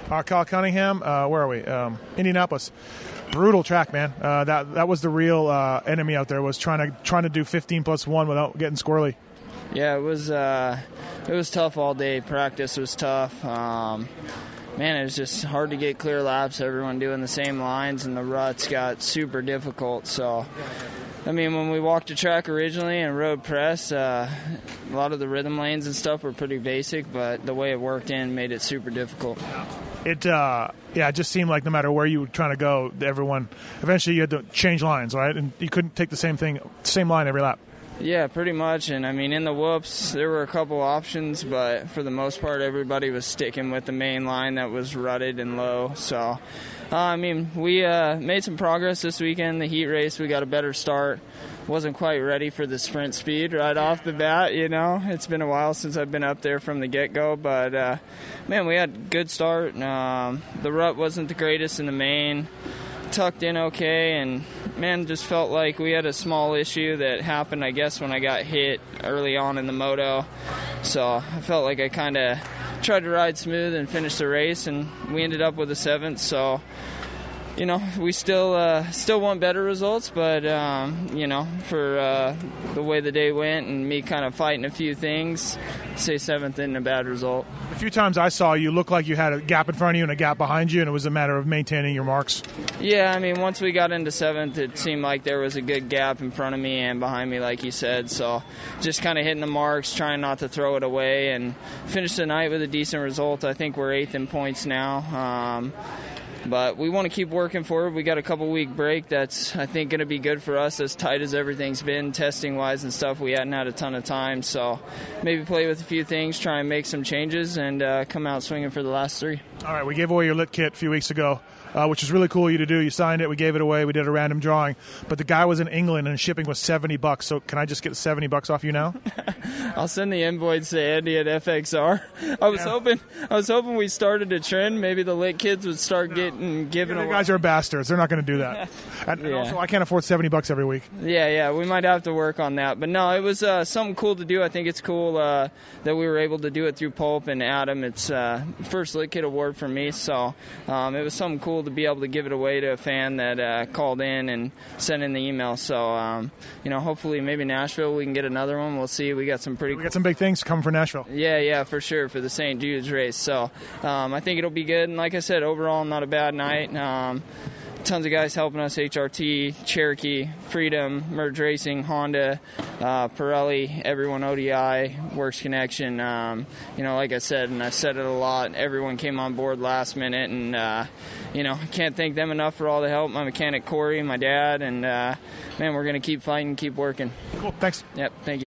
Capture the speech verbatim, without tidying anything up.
Uh, Kyle Cunningham, uh, where are we? Um, Indianapolis. Brutal track, man. Uh, that that was the real uh, enemy out there, was trying to trying to do fifteen plus one without getting squirrely. Yeah, it was uh, it was tough all day. Practice was tough. Um, man, it was just hard to get clear laps. Everyone doing the same lines, and the ruts got super difficult. So, I mean, when we walked the track originally and rode press, uh, a lot of the rhythm lanes and stuff were pretty basic, but the way it worked in made it super difficult. It, uh, yeah, it just seemed like no matter where you were trying to go, everyone, eventually you had to change lines, right? And you couldn't take the same thing, same line every lap. Yeah, pretty much. And, I mean, in the whoops, there were a couple options, but for the most part, everybody was sticking with the main line that was rutted and low. So, uh, I mean, we uh, made some progress this weekend. The heat race, we got a better start. Wasn't quite ready for the sprint speed right off the bat, you know. It's been a while since I've been up there from the get-go, but, uh, man, we had a good start. Um, the rut wasn't the greatest in the main. Tucked in okay, and, man, just felt like we had a small issue that happened, I guess, when I got hit early on in the moto. So I felt like I kind of tried to ride smooth and finish the race, and we ended up with a seventh, so... You know, we still uh, still want better results, but, um, you know, for uh, the way the day went and me kind of fighting a few things, I'd say seventh isn't a bad result. A few times I saw you look like you had a gap in front of you and a gap behind you, and it was a matter of maintaining your marks. Yeah, I mean, once we got into seventh, it seemed like there was a good gap in front of me and behind me, like you said. So just kind of hitting the marks, trying not to throw it away, and finish the night with a decent result. I think we're eighth in points now. Um, But we want to keep working forward. We got a couple week break that's, I think, going to be good for us, as tight as everything's been testing-wise and stuff. We hadn't had a ton of time, so maybe play with a few things, try and make some changes, and uh, come out swinging for the last three. All right, we gave away your lit kit a few weeks ago, uh, which was really cool of you to do. You signed it, we gave it away, we did a random drawing, but the guy was in England and shipping was seventy bucks. So can I just get seventy bucks off you now? I'll send the invoice to Andy at F X R. I was yeah. hoping, I was hoping we started a trend. Maybe the lit kids would start no. getting given yeah, away. You guys are bastards. They're not going to do that. And, yeah. and also, I can't afford seventy bucks every week. Yeah, yeah, we might have to work on that. But no, it was uh, something cool to do. I think it's cool uh, that we were able to do it through Pulp and Adam. It's uh, first lit kit award for me, so um, it was something cool to be able to give it away to a fan that uh, called in and sent in the email. So um, you know, hopefully maybe Nashville we can get another one. We'll see. We got some pretty. We got some big things coming for Nashville. Yeah, yeah, for sure, for the Saint Jude's race. So um, I think it'll be good. And like I said, overall, not a bad night. Um, tons of guys helping us, H R T, Cherokee, Freedom, Merge Racing, Honda, uh, Pirelli, everyone, O D I, Works Connection. Um, you know, like I said, and I said it a lot, everyone came on board last minute, and, uh, you know, I can't thank them enough for all the help. My mechanic, Corey, my dad, and, uh, man, we're going to keep fighting, keep working. Cool, thanks. Yep, thank you.